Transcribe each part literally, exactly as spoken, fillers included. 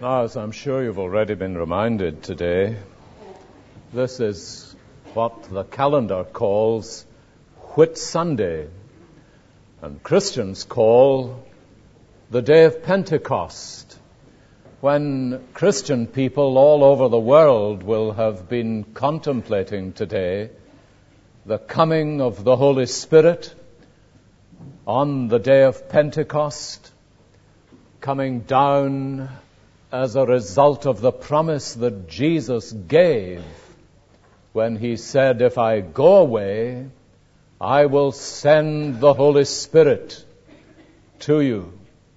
Now, as I'm sure you've already been reminded today, this is what the calendar calls Whit Sunday, and Christians call the day of Pentecost, when Christian people all over the world will have been contemplating today the coming of the Holy Spirit on the day of Pentecost, coming down as a result of the promise that Jesus gave when he said, "If I go away, I will send the Holy Spirit to you."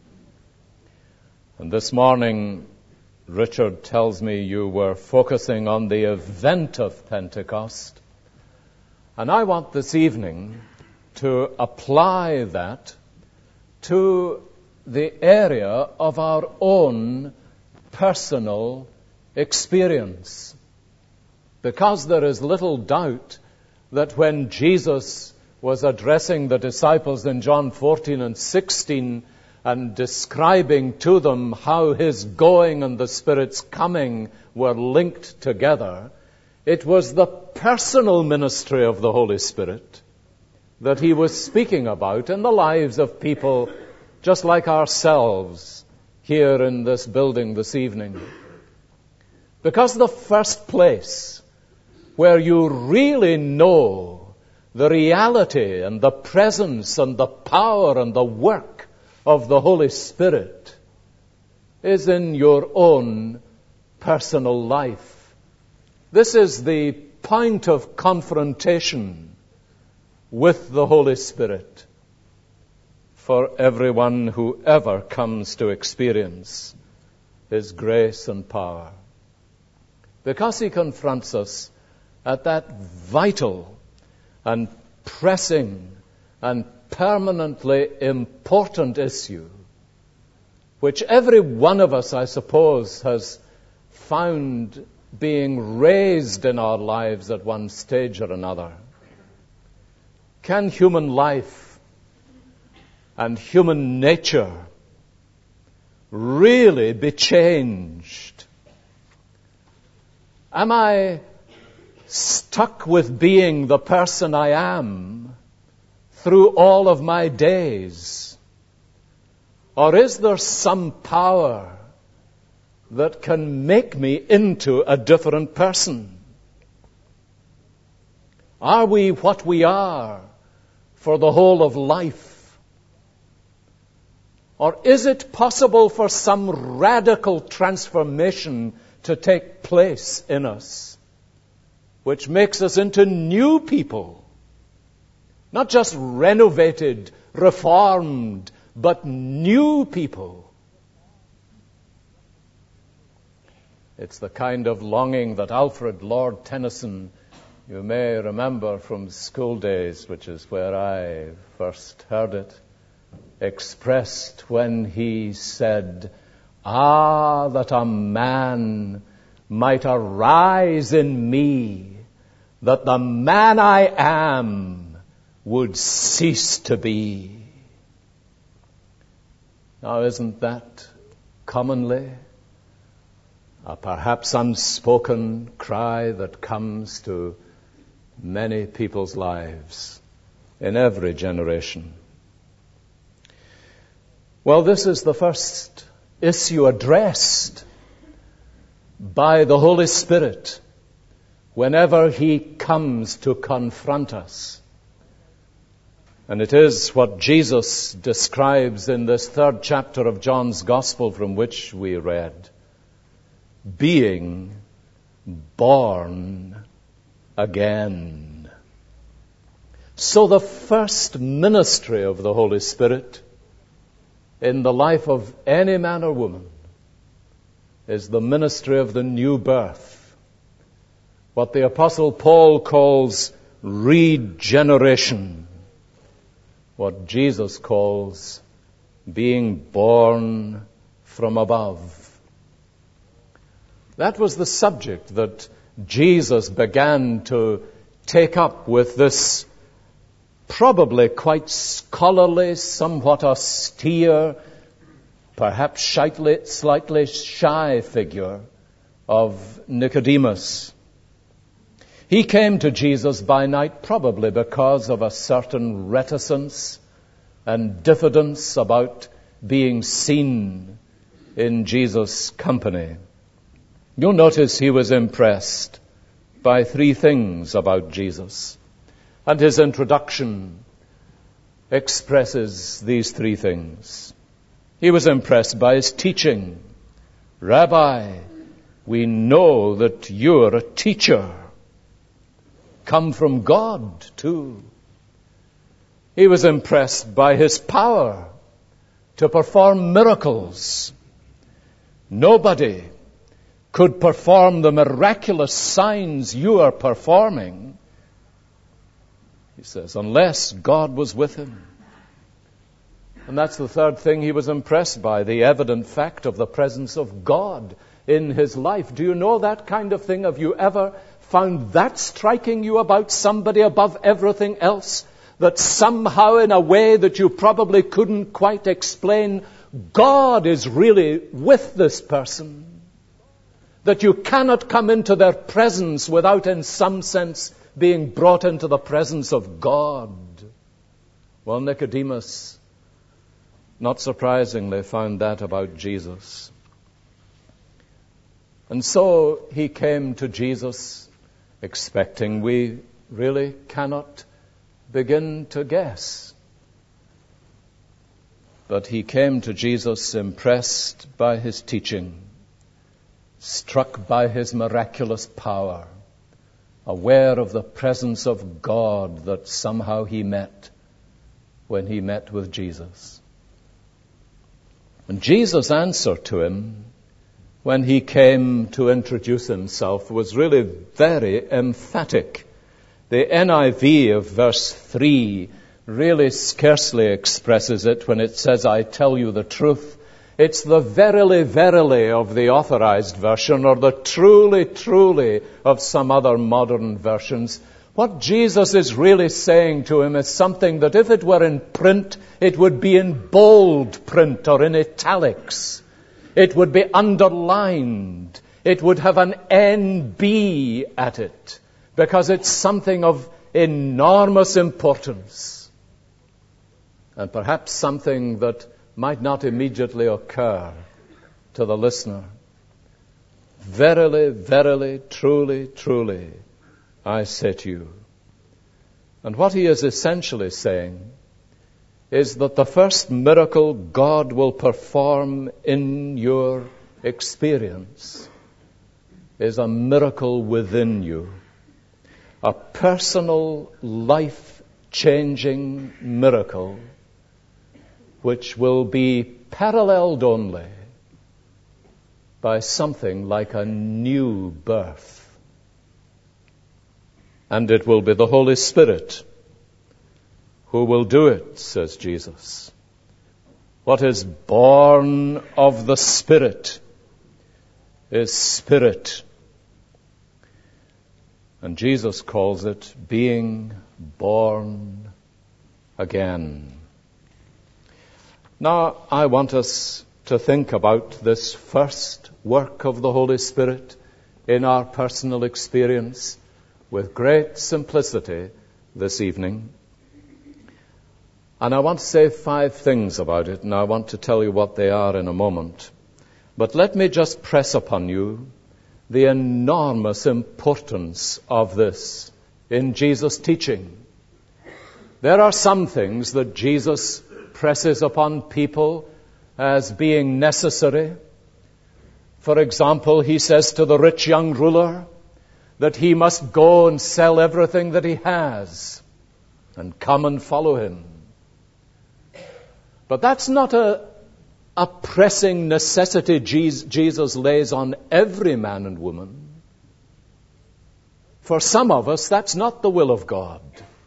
And this morning, Richard tells me you were focusing on the event of Pentecost. And I want this evening to apply that to the area of our own personal experience. Because there is little doubt that when Jesus was addressing the disciples in John fourteen and sixteen and describing to them how his going and the Spirit's coming were linked together, it was the personal ministry of the Holy Spirit that he was speaking about in the lives of people just like ourselves here in this building this evening. Because the first place where you really know the reality and the presence and the power and the work of the Holy Spirit is in your own personal life. This is the point of confrontation with the Holy Spirit for everyone who ever comes to experience his grace and power. Because he confronts us at that vital and pressing and permanently important issue, which every one of us, I suppose, has found being raised in our lives at one stage or another. Can human life and human nature really be changed? Am I stuck with being the person I am through all of my days? Or is there some power that can make me into a different person? Are we what we are for the whole of life? Or is it possible for some radical transformation to take place in us, which makes us into new people? Not just renovated, reformed, but new people. It's the kind of longing that Alfred Lord Tennyson, you may remember from school days, which is where I first heard it, expressed when he said, "Ah, that a man might arise in me, that the man I am would cease to be." Now, isn't that commonly a perhaps unspoken cry that comes to many people's lives in every generation? Well, this is the first issue addressed by the Holy Spirit whenever he comes to confront us. And it is what Jesus describes in this third chapter of John's Gospel from which we read: being born again. So the first ministry of the Holy Spirit in the life of any man or woman is the ministry of the new birth, what the Apostle Paul calls regeneration, what Jesus calls being born from above. That was the subject that Jesus began to take up with this probably quite scholarly, somewhat austere, perhaps slightly, slightly shy figure of Nicodemus. He came to Jesus by night probably because of a certain reticence and diffidence about being seen in Jesus' company. You'll notice he was impressed by three things about Jesus. And his introduction expresses these three things. He was impressed by his teaching. Rabbi, we know that you're a teacher, come from God too. He was impressed by his power to perform miracles. Nobody could perform the miraculous signs you are performing, he says, unless God was with him. And that's the third thing he was impressed by, the evident fact of the presence of God in his life. Do you know that kind of thing? Have you ever found that striking you about somebody above everything else? That somehow, in a way that you probably couldn't quite explain, God is really with this person. That you cannot come into their presence without, in some sense, being brought into the presence of God. Well, Nicodemus, not surprisingly, found that about Jesus. And so he came to Jesus expecting, we really cannot begin to guess. But he came to Jesus impressed by his teaching, struck by his miraculous power, aware of the presence of God that somehow he met when he met with Jesus. And Jesus' answer to him when he came to introduce himself was really very emphatic. The N I V of verse three really scarcely expresses it when it says, I tell you the truth. It's the verily, verily of the Authorized Version, or the truly, truly of some other modern versions. What Jesus is really saying to him is something that if it were in print, it would be in bold print or in italics. It would be underlined. It would have an N B at it, because it's something of enormous importance. And perhaps something that might not immediately occur to the listener. Verily, verily, truly, truly, I say to you. And what he is essentially saying is that the first miracle God will perform in your experience is a miracle within you. A personal, life-changing miracle which will be paralleled only by something like a new birth. And it will be the Holy Spirit who will do it, says Jesus. What is born of the Spirit is spirit. And Jesus calls it being born again. Now, I want us to think about this first work of the Holy Spirit in our personal experience with great simplicity this evening. And I want to say five things about it, and I want to tell you what they are in a moment. But let me just press upon you the enormous importance of this in Jesus' teaching. There are some things that Jesus presses upon people as being necessary. For example, he says to the rich young ruler that he must go and sell everything that he has and come and follow him. But that's not a, a pressing necessity Jesus lays on every man and woman. For some of us, that's not the will of God.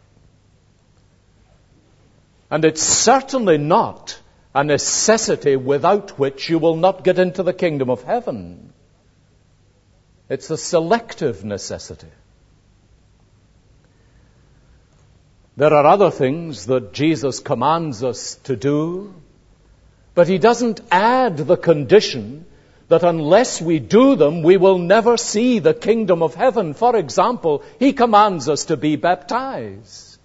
And it's certainly not a necessity without which you will not get into the kingdom of heaven. It's a selective necessity. There are other things that Jesus commands us to do, But he doesn't add the condition that unless we do them, we will never see the kingdom of heaven. For example, he commands us to be baptized.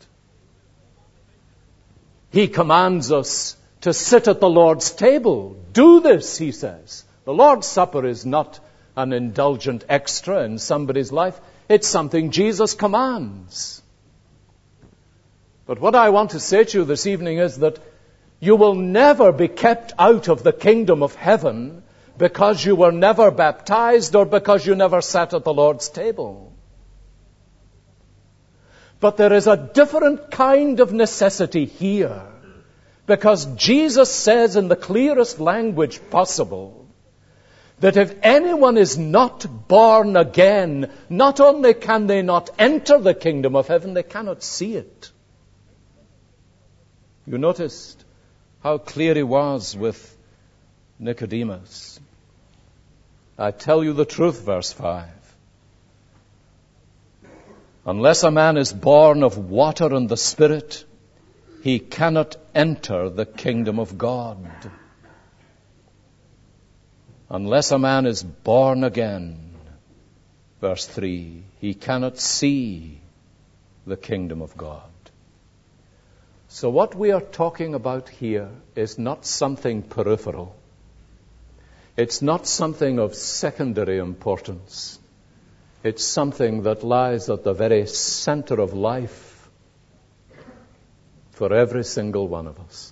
He commands us to sit at the Lord's table. Do this, he says. The Lord's Supper is not an indulgent extra in somebody's life. It's something Jesus commands. But what I want to say to you this evening is that you will never be kept out of the kingdom of heaven because you were never baptized or because you never sat at the Lord's table. But there is a different kind of necessity here, because Jesus says in the clearest language possible that if anyone is not born again, not only can they not enter the kingdom of heaven, they cannot see it. You noticed how clear he was with Nicodemus. I tell you the truth, verse five. Unless a man is born of water and the Spirit, he cannot enter the kingdom of God. Unless a man is born again, verse three, he cannot see the kingdom of God. So what we are talking about here is not something peripheral. It's not something of secondary importance. It's something that lies at the very center of life for every single one of us.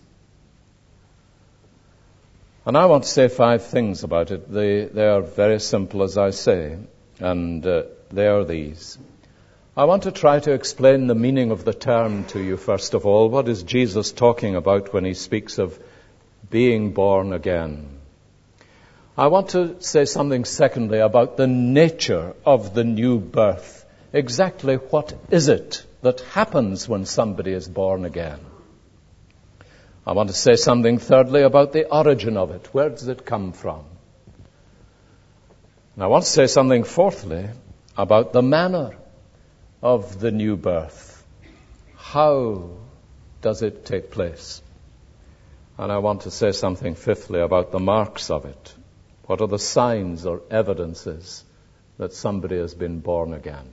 And I want to say five things about it. They, they are very simple, as I say, and uh, they are these. I want to try to explain the meaning of the term to you, first of all. What is Jesus talking about when he speaks of being born again? I want to say something, secondly, about the nature of the new birth. Exactly what is it that happens when somebody is born again? I want to say something, thirdly, about the origin of it. Where does it come from? And I want to say something, fourthly, about the manner of the new birth. How does it take place? And I want to say something, fifthly, about the marks of it. What are the signs or evidences that somebody has been born again?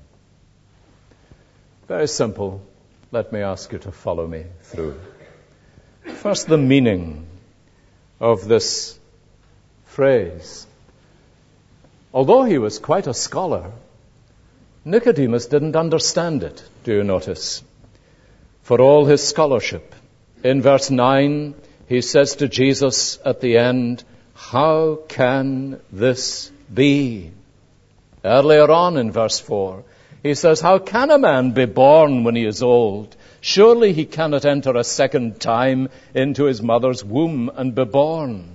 Very simple. Let me ask you to follow me through. First, the meaning of this phrase. Although he was quite a scholar, Nicodemus didn't understand it, do you notice? For all his scholarship. In verse nine, he says to Jesus at the end, "How can this be?" Earlier on in verse four, he says, "How can a man be born when he is old? Surely he cannot enter a second time into his mother's womb and be born."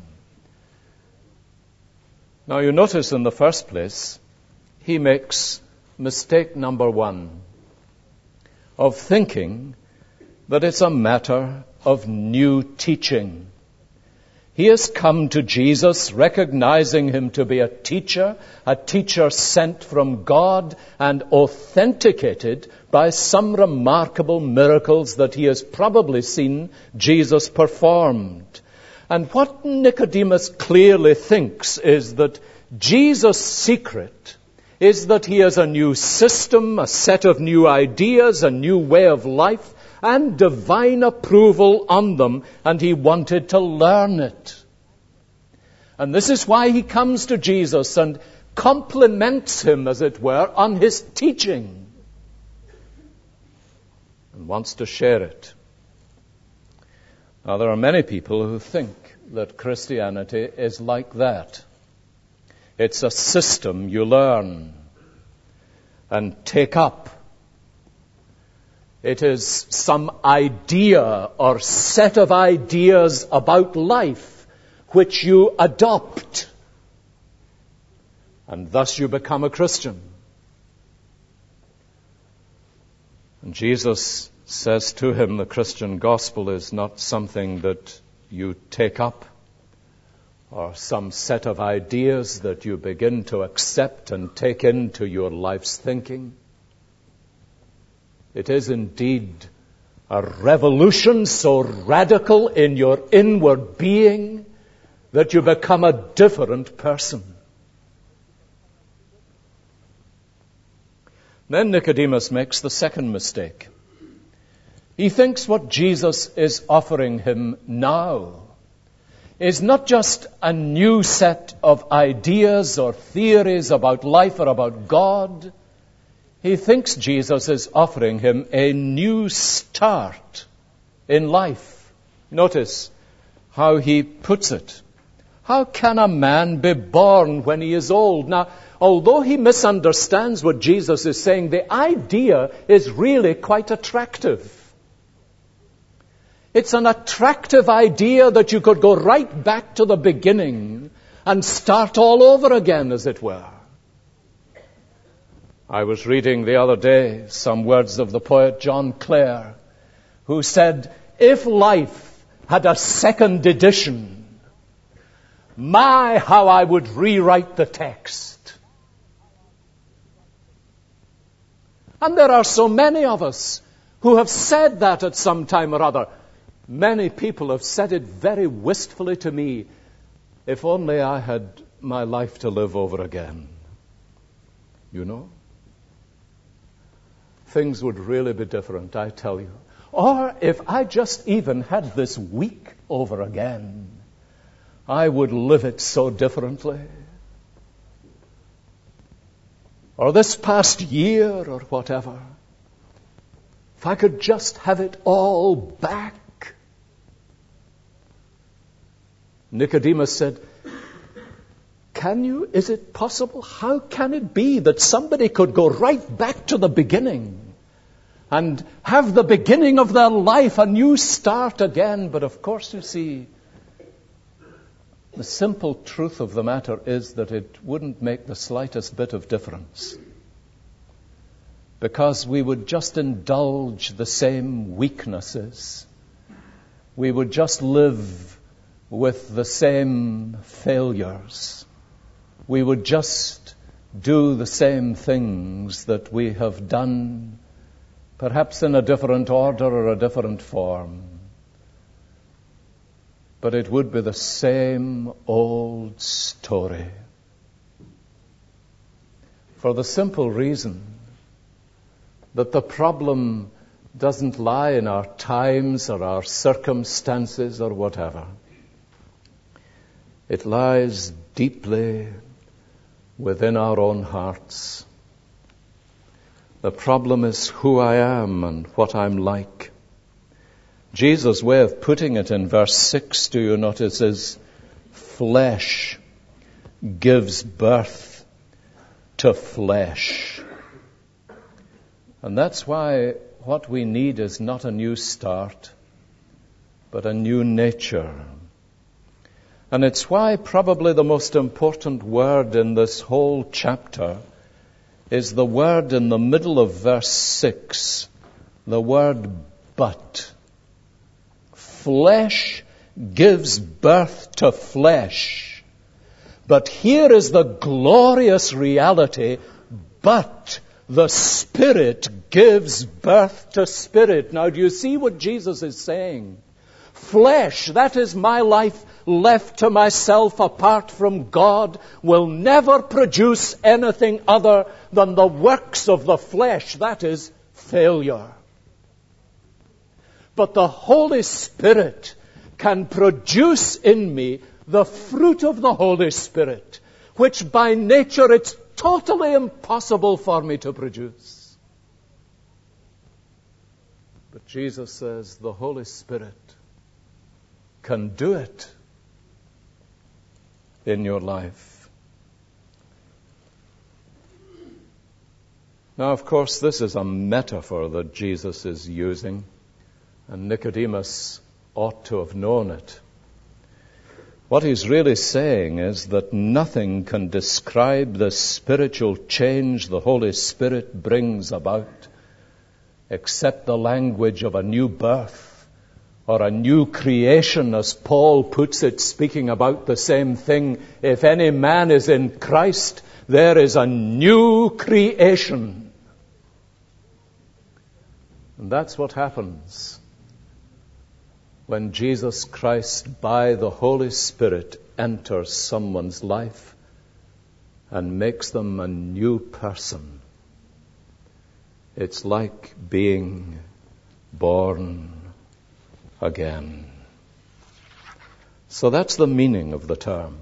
Now you notice in the first place, he makes mistake number one of thinking that it's a matter of new teaching. He has come to Jesus recognizing him to be a teacher, a teacher sent from God and authenticated by some remarkable miracles that he has probably seen Jesus performed. And what Nicodemus clearly thinks is that Jesus' secret is that he has a new system, a set of new ideas, a new way of life, and divine approval on them, and he wanted to learn it. And this is why he comes to Jesus and compliments him, as it were, on his teaching, and wants to share it. Now, there are many people who think that Christianity is like that. It's a system you learn and take up. It is some idea or set of ideas about life which you adopt, and thus you become a Christian. And Jesus says to him, the Christian gospel is not something that you take up or some set of ideas that you begin to accept and take into your life's thinking. It is indeed a revolution so radical in your inward being that you become a different person. Then Nicodemus makes the second mistake. He thinks what Jesus is offering him now is not just a new set of ideas or theories about life or about God. He thinks Jesus is offering him a new start in life. Notice how he puts it. How can a man be born when he is old? Now, although he misunderstands what Jesus is saying, the idea is really quite attractive. It's an attractive idea that you could go right back to the beginning and start all over again, as it were. I was reading the other day some words of the poet John Clare, who said, if life had a second edition, my, how I would rewrite the text. And there are so many of us who have said that at some time or other. Many people have said it very wistfully to me. If only I had my life to live over again. You know? Things would really be different, I tell you. Or if I just even had this week over again, I would live it so differently. Or this past year or whatever. If I could just have it all back. Nicodemus said, can you, is it possible? How can it be that somebody could go right back to the beginning and have the beginning of their life, a new start again? But of course, you see, the simple truth of the matter is that it wouldn't make the slightest bit of difference. Because we would just indulge the same weaknesses. We would just live with the same failures. We would just do the same things that we have done, perhaps in a different order or a different form. But it would be the same old story. For the simple reason that the problem doesn't lie in our times or our circumstances or whatever. It lies deeply within our own hearts. The problem is who I am and what I'm like. Jesus' way of putting it in verse six, do you notice, is flesh gives birth to flesh. And that's why what we need is not a new start, but a new nature. And it's why probably the most important word in this whole chapter is the word in the middle of verse six, the word but. Flesh gives birth to flesh. But here is the glorious reality, but the Spirit gives birth to spirit. Now, do you see what Jesus is saying? Flesh, that is my life left to myself apart from God, will never produce anything other than the works of the flesh. That is failure. But the Holy Spirit can produce in me the fruit of the Holy Spirit, which by nature it's totally impossible for me to produce. But Jesus says the Holy Spirit can do it in your life. Now, of course, this is a metaphor that Jesus is using, and Nicodemus ought to have known it. What he's really saying is that nothing can describe the spiritual change the Holy Spirit brings about except the language of a new birth or a new creation, as Paul puts it, speaking about the same thing. If any man is in Christ, there is a new creation. And that's what happens when Jesus Christ, by the Holy Spirit, enters someone's life and makes them a new person. It's like being born again. So that's the meaning of the term.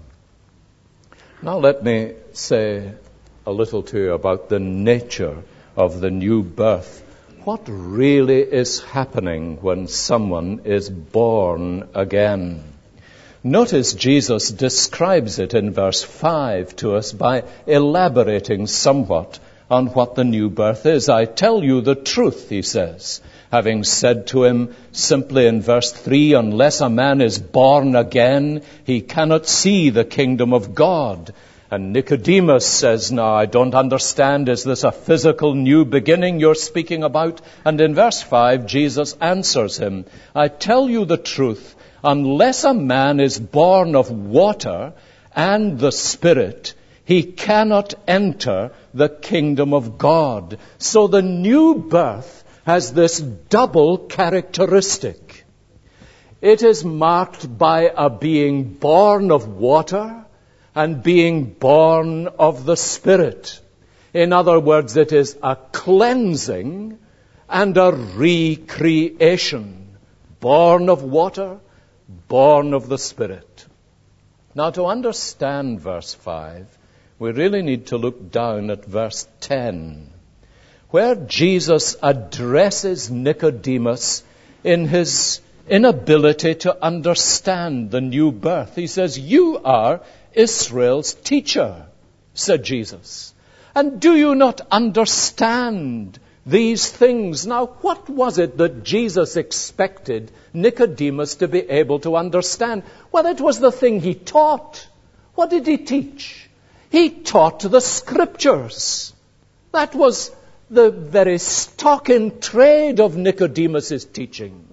Now let me say a little to you about the nature of the new birth. What really is happening when someone is born again? Notice Jesus describes it in verse five to us by elaborating somewhat on what the new birth is. I tell you the truth, he says, having said to him simply in verse three, unless a man is born again, he cannot see the kingdom of God. And Nicodemus says, now, I don't understand. Is this a physical new beginning you're speaking about? And in verse five, Jesus answers him, I tell you the truth, unless a man is born of water and the Spirit, he cannot enter the kingdom of God. So the new birth has this double characteristic. It is marked by a being born of water and being born of the Spirit. In other words, it is a cleansing and a recreation. Born of water, born of the Spirit. Now, to understand verse five, we really need to look down at verse ten, where Jesus addresses Nicodemus in his inability to understand the new birth. He says, you are Israel's teacher, said Jesus. And do you not understand these things? Now, what was it that Jesus expected Nicodemus to be able to understand? Well, it was the thing he taught. What did he teach? He taught the Scriptures. That was the very stock in trade of Nicodemus' teaching.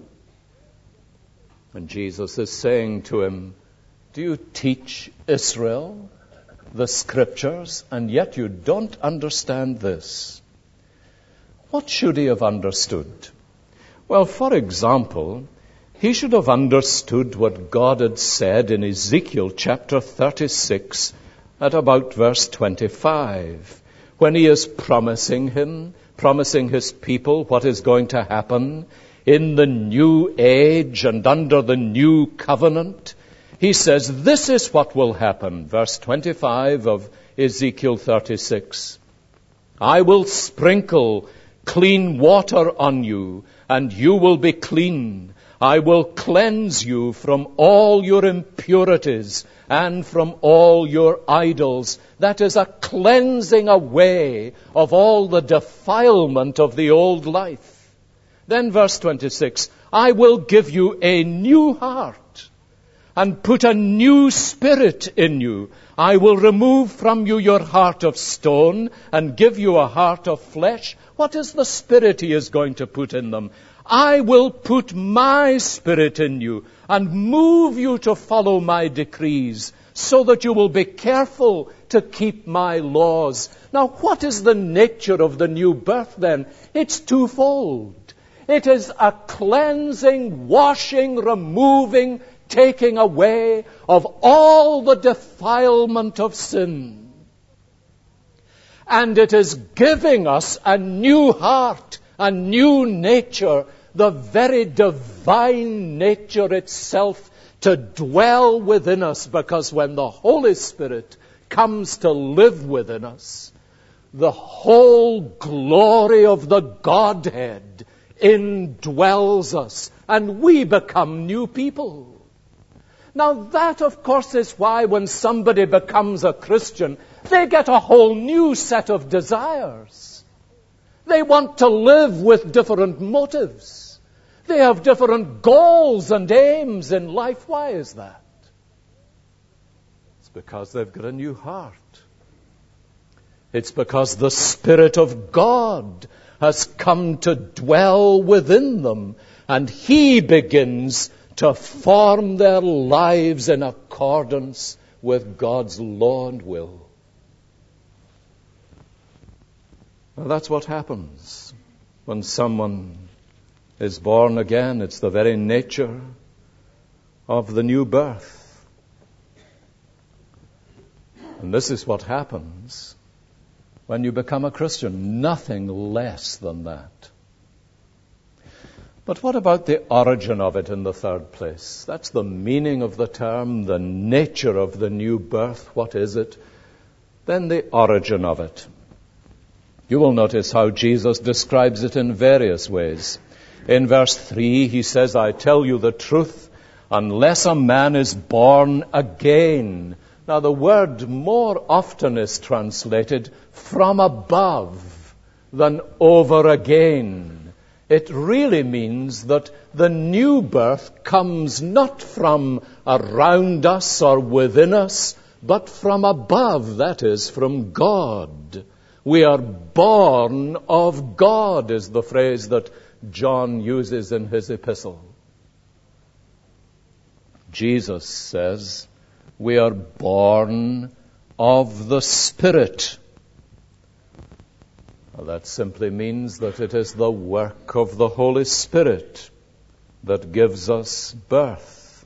And Jesus is saying to him, do you teach Israel the Scriptures, and yet you don't understand this? What should he have understood? Well, for example, he should have understood what God had said in Ezekiel chapter thirty-six at about verse twenty-five, when he is promising him, promising his people what is going to happen in the new age and under the new covenant. He says, this is what will happen. Verse twenty-five of Ezekiel thirty-six. I will sprinkle clean water on you, and you will be clean. I will cleanse you from all your impurities and from all your idols. That is a cleansing away of all the defilement of the old life. Then verse twenty-six, I will give you a new heart and put a new spirit in you. I will remove from you your heart of stone and give you a heart of flesh. What is the spirit he is going to put in them? I will put my spirit in you and move you to follow my decrees so that you will be careful to keep my laws. Now, what is the nature of the new birth then? It's twofold. It is a cleansing, washing, removing, taking away of all the defilement of sin. And it is giving us a new heart, a new nature, the very divine nature itself to dwell within us, because when the Holy Spirit comes to live within us, the whole glory of the Godhead indwells us, and we become new people. Now that, of course, is why when somebody becomes a Christian, they get a whole new set of desires. They want to live with different motives. They have different goals and aims in life. Why is that? It's because they've got a new heart. It's because the Spirit of God has come to dwell within them, and He begins to form their lives in accordance with God's law and will. Well, that's what happens when someone is born again. It's the very nature of the new birth. And this is what happens when you become a Christian, nothing less than that. But what about the origin of it in the third place? That's the meaning of the term, the nature of the new birth. What is it? Then the origin of it. You will notice how Jesus describes it in various ways. In verse three, he says, I tell you the truth, unless a man is born again. Now, the word more often is translated from above than over again. It really means that the new birth comes not from around us or within us, but from above, that is, from God. We are born of God, is the phrase that John uses in his epistle. Jesus says, we are born of the Spirit. Well, that simply means that it is the work of the Holy Spirit that gives us birth.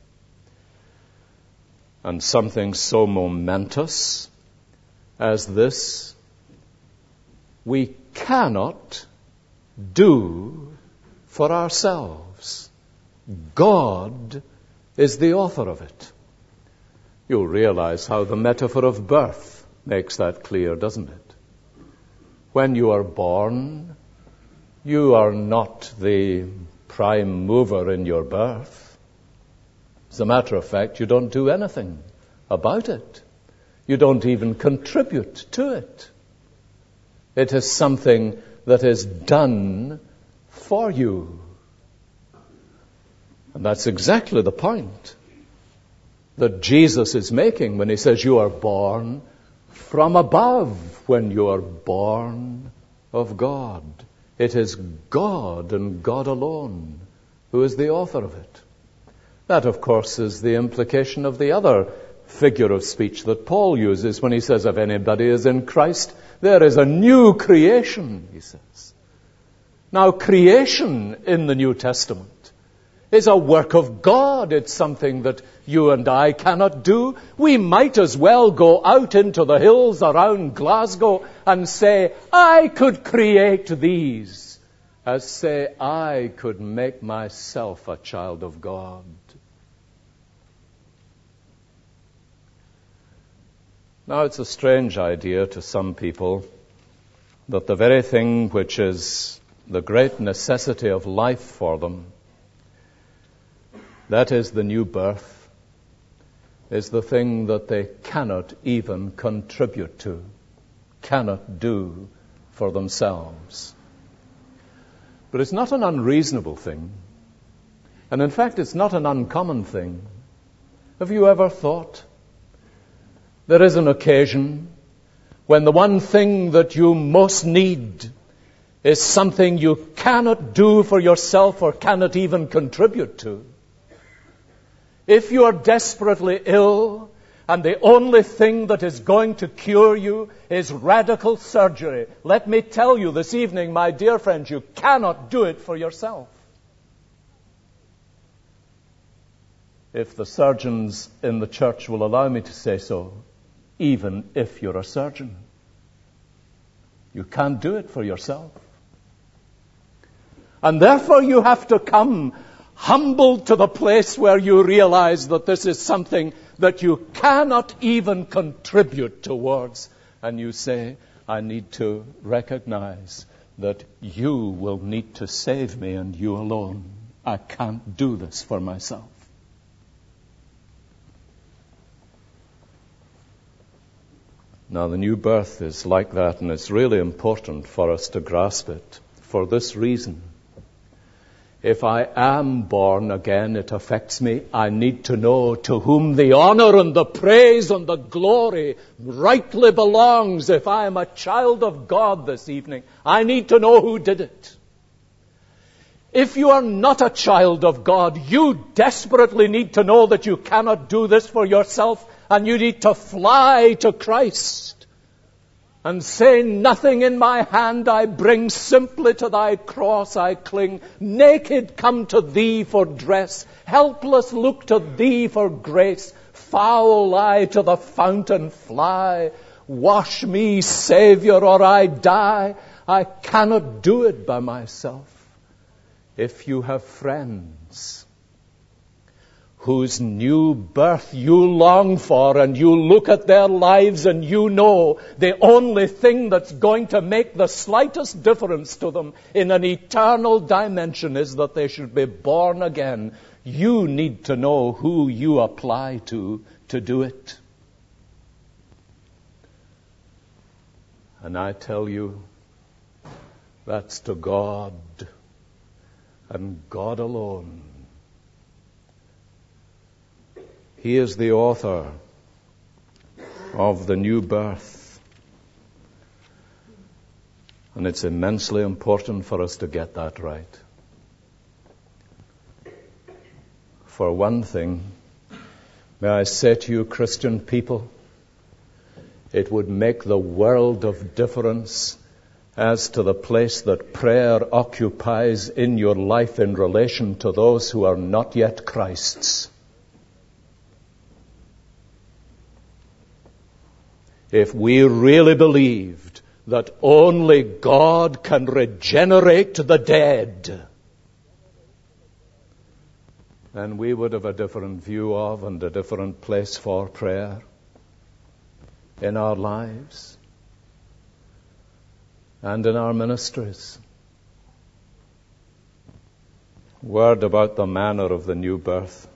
And something so momentous as this, we cannot do for ourselves. God is the author of it. You'll realize how the metaphor of birth makes that clear, doesn't it? When you are born, you are not the prime mover in your birth. As a matter of fact, you don't do anything about it. You don't even contribute to it. It is something that is done for you. And that's exactly the point that Jesus is making when he says you are born from above, when you are born of God. It is God and God alone who is the author of it. That, of course, is the implication of the other figure of speech that Paul uses when he says, if anybody is in Christ, there is a new creation, he says. Now, creation in the New Testament is a work of God. It's something that you and I cannot do. We might as well go out into the hills around Glasgow and say, I could create these, as say, I could make myself a child of God. Now, it's a strange idea to some people that the very thing which is the great necessity of life for them, that is the new birth, is the thing that they cannot even contribute to, cannot do for themselves. But it's not an unreasonable thing. And in fact, it's not an uncommon thing. Have you ever thought there is an occasion when the one thing that you most need is something you cannot do for yourself or cannot even contribute to? If you are desperately ill and the only thing that is going to cure you is radical surgery, let me tell you this evening, my dear friends, you cannot do it for yourself. If the surgeons in the church will allow me to say so, even if you're a surgeon, you can't do it for yourself. And therefore you have to come humbled to the place where you realize that this is something that you cannot even contribute towards. And you say, I need to recognize that you will need to save me and you alone. I can't do this for myself. Now, the new birth is like that, and it's really important for us to grasp it for this reason. If I am born again, it affects me. I need to know to whom the honor and the praise and the glory rightly belongs. If I am a child of God this evening, I need to know who did it. If you are not a child of God, you desperately need to know that you cannot do this for yourself, and you need to fly to Christ and say, nothing in my hand I bring, simply to thy cross I cling. Naked come to thee for dress, helpless look to thee for grace. foul I to the fountain fly. Wash me, Savior, or I die. I cannot do it by myself. If you have friends whose new birth you long for, and you look at their lives and you know the only thing that's going to make the slightest difference to them in an eternal dimension is that they should be born again, you need to know who you apply to to do it. And I tell you, that's to God and God alone. He is the author of the new birth. And it's immensely important for us to get that right. For one thing, may I say to you, Christian people, it would make the world of difference as to the place that prayer occupies in your life in relation to those who are not yet Christ's. If we really believed that only God can regenerate the dead, then we would have a different view of and a different place for prayer in our lives and in our ministries. Word about the manner of the new birth.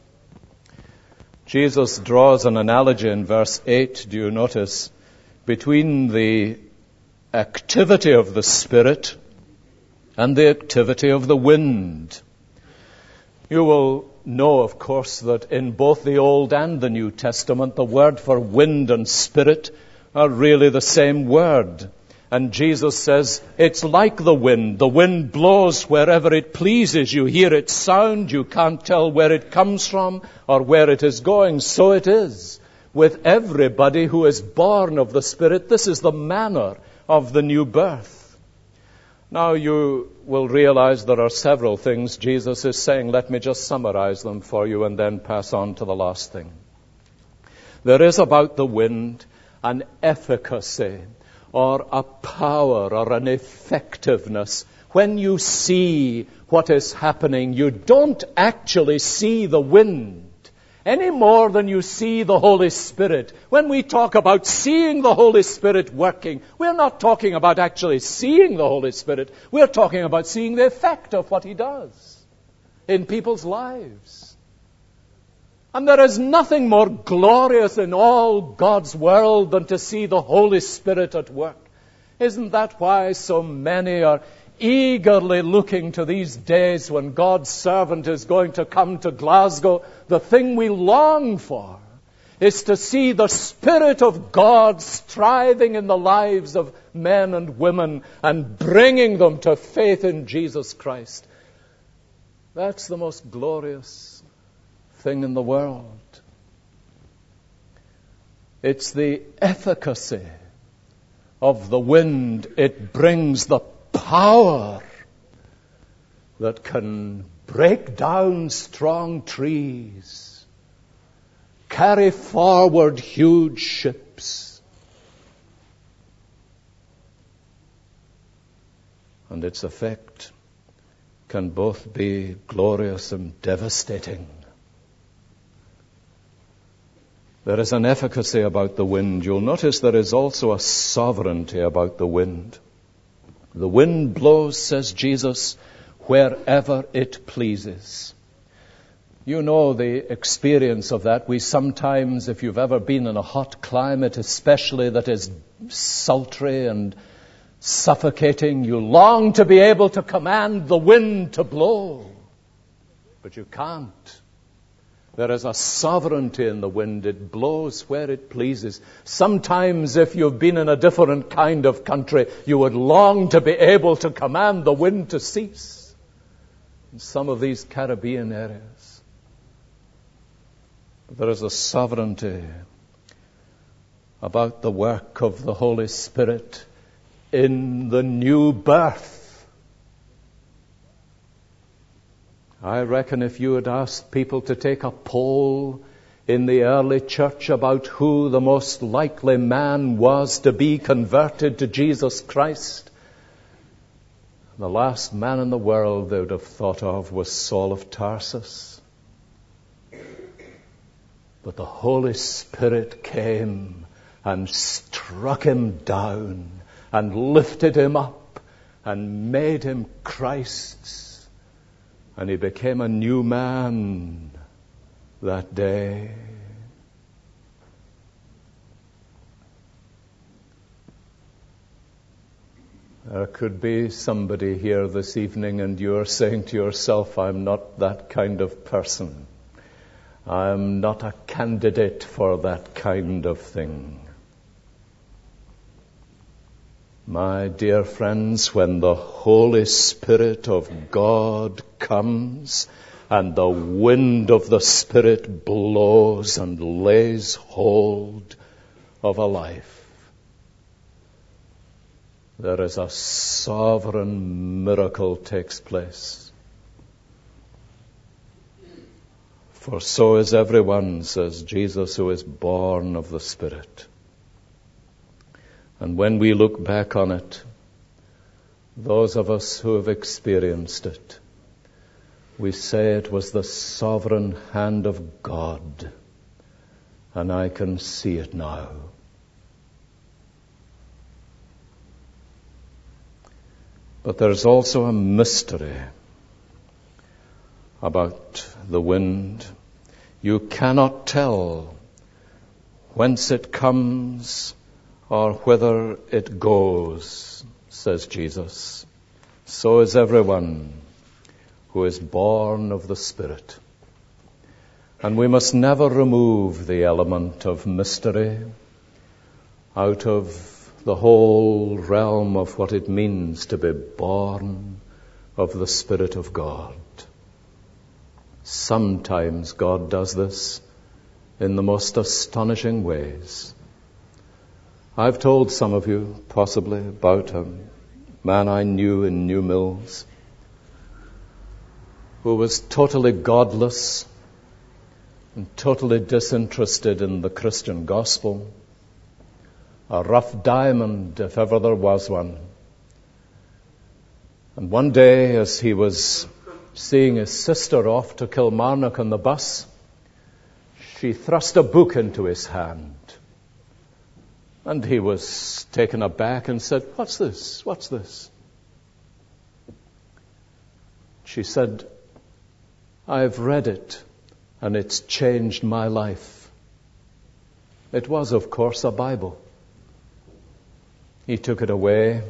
Jesus draws an analogy in verse eight, do you notice, between the activity of the Spirit and the activity of the wind. You will know, of course, that in both the Old and the New Testament, the word for wind and spirit are really the same word. And Jesus says, it's like the wind. The wind blows wherever it pleases. You hear its sound. You can't tell where it comes from or where it is going. So it is with everybody who is born of the Spirit. This is the manner of the new birth. Now you will realize there are several things Jesus is saying. Let me just summarize them for you and then pass on to the last thing. There is about the wind an efficacy or a power or an effectiveness. When you see what is happening, you don't actually see the wind any more than you see the Holy Spirit. When we talk about seeing the Holy Spirit working, we're not talking about actually seeing the Holy Spirit. We're talking about seeing the effect of what He does in people's lives. And there is nothing more glorious in all God's world than to see the Holy Spirit at work. Isn't that why so many are eagerly looking to these days when God's servant is going to come to Glasgow? The thing we long for is to see the Spirit of God striving in the lives of men and women and bringing them to faith in Jesus Christ. That's the most glorious thing in the world. It's the efficacy of the wind. It brings the power that can break down strong trees, carry forward huge ships, and its effect can both be glorious and devastating. There is an efficacy about the wind. You'll notice there is also a sovereignty about the wind. The wind blows, says Jesus, wherever it pleases. You know the experience of that. We sometimes, if you've ever been in a hot climate, especially that is sultry and suffocating, you long to be able to command the wind to blow. But you can't. There is a sovereignty in the wind. It blows where it pleases. Sometimes if you've been in a different kind of country, you would long to be able to command the wind to cease. In some of these Caribbean areas, there is a sovereignty about the work of the Holy Spirit in the new birth. I reckon if you had asked people to take a poll in the early church about who the most likely man was to be converted to Jesus Christ, the last man in the world they would have thought of was Saul of Tarsus. But the Holy Spirit came and struck him down and lifted him up and made him Christ's. And he became a new man that day. There could be somebody here this evening and you're saying to yourself, I'm not that kind of person. I'm not a candidate for that kind of thing. My dear friends, when the Holy Spirit of God comes and the wind of the Spirit blows and lays hold of a life, there is a sovereign miracle takes place. For so is everyone, says Jesus, who is born of the Spirit. And when we look back on it, those of us who have experienced it, we say it was the sovereign hand of God, and I can see it now. But there's also a mystery about the wind. You cannot tell whence it comes or whither it goes, says Jesus. So is everyone who is born of the Spirit. And we must never remove the element of mystery out of the whole realm of what it means to be born of the Spirit of God. Sometimes God does this in the most astonishing ways. I've told some of you possibly about a man I knew in New Mills who was totally godless and totally disinterested in the Christian gospel. A rough diamond, if ever there was one. And one day, as he was seeing his sister off to Kilmarnock on the bus, she thrust a book into his hand. And he was taken aback and said, "What's this? What's this?" She said, "I've read it, and it's changed my life." It was, of course, a Bible. He took it away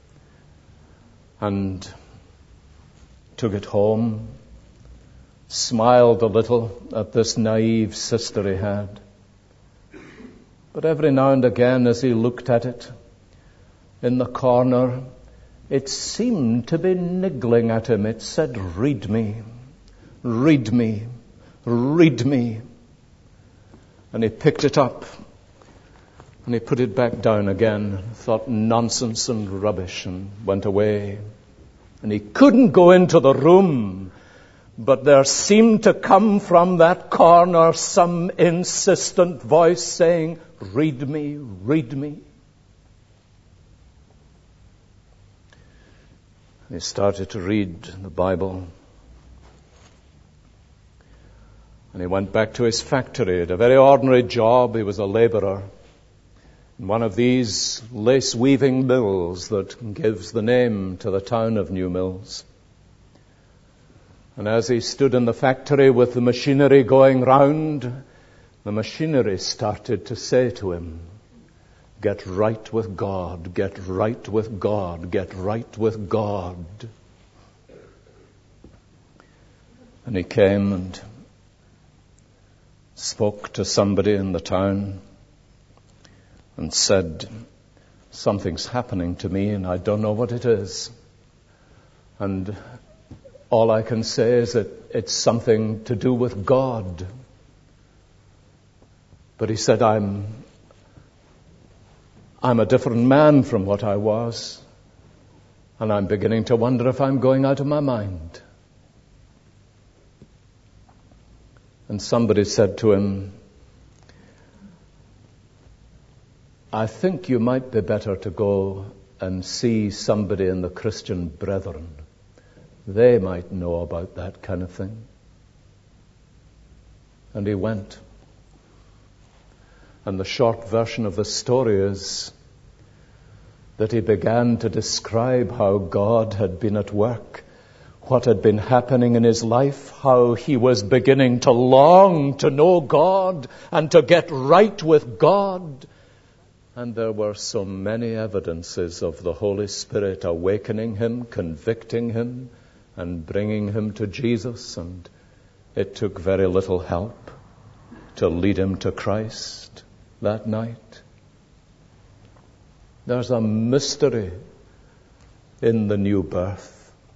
and took it home, smiled a little at this naive sister he had. But every now and again, as he looked at it, in the corner, it seemed to be niggling at him. It said, "Read me, read me, read me." And he picked it up. And he put it back down again, thought nonsense and rubbish, and went away. And he couldn't go into the room, but there seemed to come from that corner some insistent voice saying, "Read me, read me." And he started to read the Bible. And he went back to his factory. At a very ordinary job, he was a laborer in one of these lace-weaving mills that gives the name to the town of New Mills. And as he stood in the factory with the machinery going round, the machinery started to say to him, "Get right with God, get right with God, get right with God." And he came and spoke to somebody in the town and said, "Something's happening to me and I don't know what it is. And all I can say is that it's something to do with God." But he said, I'm, I'm a different man from what I was. And I'm beginning to wonder if I'm going out of my mind. And somebody said to him, I think you might be better to go and see somebody in the Christian Brethren. They might know about that kind of thing. And he went. And the short version of the story is that he began to describe how God had been at work, what had been happening in his life, how he was beginning to long to know God and to get right with God. And there were so many evidences of the Holy Spirit awakening him, convicting him, and bringing him to Jesus. And it took very little help to lead him to Christ that night. There's a mystery in the new birth.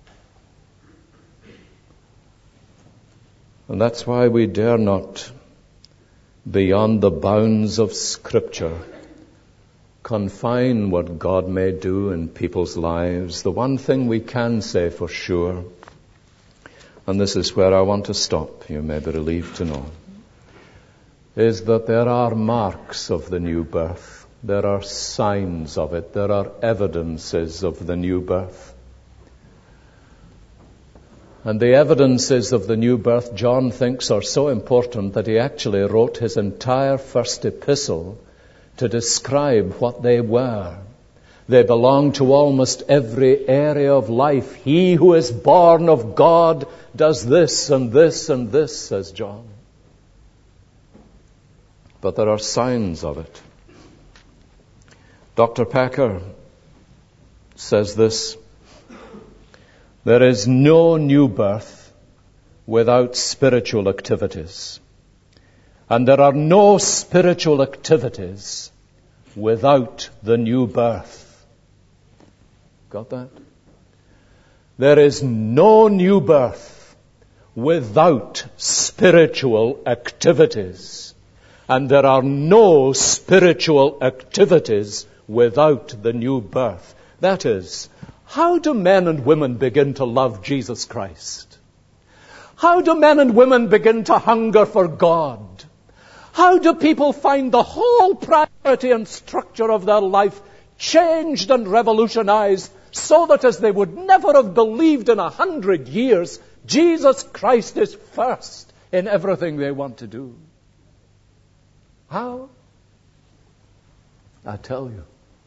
And that's why we dare not, beyond the bounds of Scripture, confine what God may do in people's lives. The one thing we can say for sure, and this is where I want to stop, you may be relieved to know, is that there are marks of the new birth. There are signs of it. There are evidences of the new birth. And the evidences of the new birth, John thinks, are so important that he actually wrote his entire first epistle to describe what they were. They belong to almost every area of life. He who is born of God does this and this and this, says John. But there are signs of it. Doctor Packer says this: there is no new birth without spiritual activities. And there are no spiritual activities without the new birth. Got that? There is no new birth without spiritual activities. And there are no spiritual activities without the new birth. That is, how do men and women begin to love Jesus Christ? How do men and women begin to hunger for God? How do people find the whole priority and structure of their life changed and revolutionized so that as they would never have believed in a hundred years, Jesus Christ is first in everything they want to do? How? I tell you,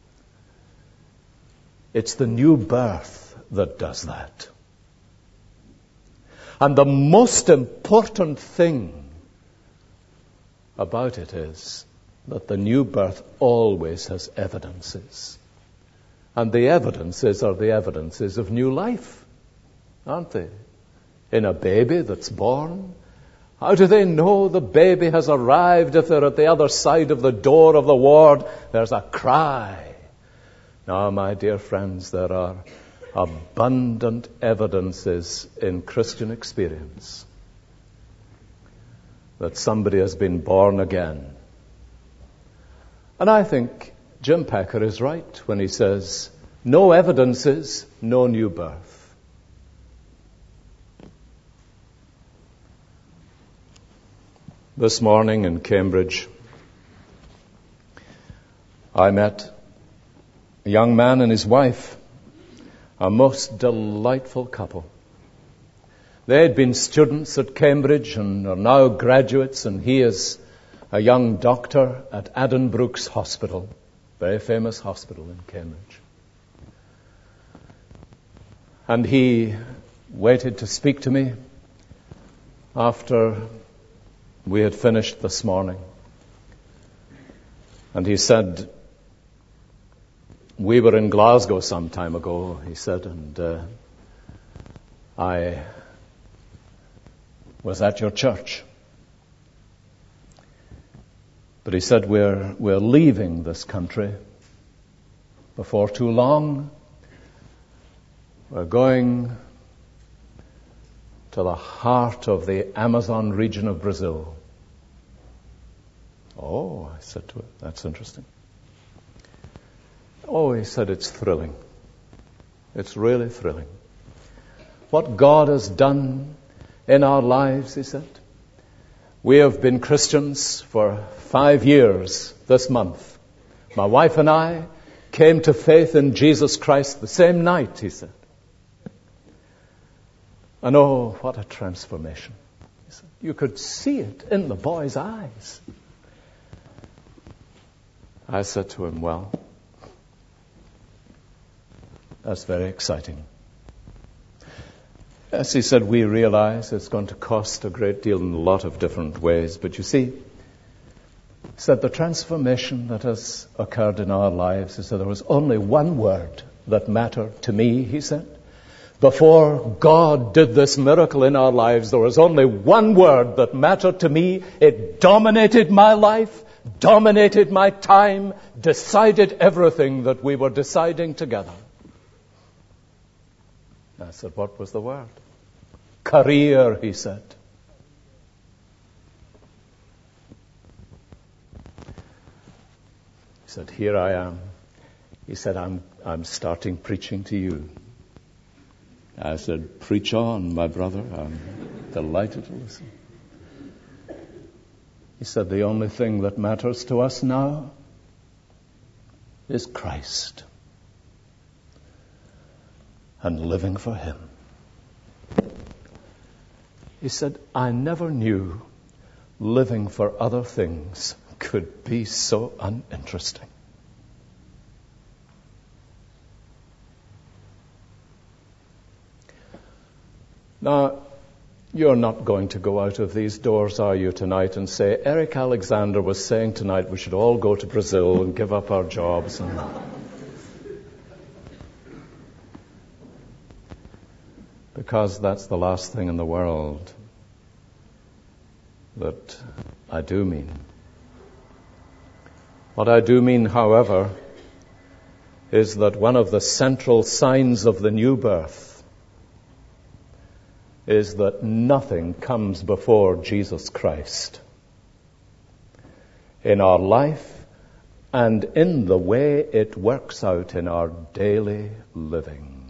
it's the new birth that does that. And the most important thing about it is that the new birth always has evidences. And the evidences are the evidences of new life, aren't they? In a baby that's born, how do they know the baby has arrived if they're at the other side of the door of the ward? There's a cry. Now, my dear friends, there are abundant evidences in Christian experience that somebody has been born again. And I think Jim Packer is right when he says, no evidences, no new birth. This morning in Cambridge, I met a young man and his wife, a most delightful couple. They had been students at Cambridge and are now graduates, and he is a young doctor at Addenbrooke's Hospital, very famous hospital in Cambridge. And he waited to speak to me after we had finished this morning. And he said, we were in Glasgow some time ago, he said, and uh, I was at your church. But he said, we're, we're leaving this country before too long. We're going to the heart of the Amazon region of Brazil. Oh, I said to it, that's interesting. Oh, he said, it's thrilling. It's really thrilling. What God has done in our lives, he said. We have been Christians for five years this month. My wife and I came to faith in Jesus Christ the same night, he said. And oh, what a transformation. He said, you could see it in the boy's eyes. I said to him, well, that's very exciting. Yes, he said, we realize it's going to cost a great deal in a lot of different ways. But you see, he said, the transformation that has occurred in our lives, he said, there was only one word that mattered to me, he said. Before God did this miracle in our lives, there was only one word that mattered to me. It dominated my life, dominated my time, decided everything that we were deciding together. I said, what was the word? Career, he said. He said, here I am. He said, I'm, I'm starting preaching to you. I said, preach on, my brother. I'm delighted to listen. He said, the only thing that matters to us now is Christ and living for Him. He said, I never knew living for other things could be so uninteresting. Now, you're not going to go out of these doors, are you, tonight and say, Eric Alexander was saying tonight we should all go to Brazil and give up our jobs. And because that's the last thing in the world that I do mean. What I do mean, however, is that one of the central signs of the new birth is that nothing comes before Jesus Christ in our life and in the way it works out in our daily living.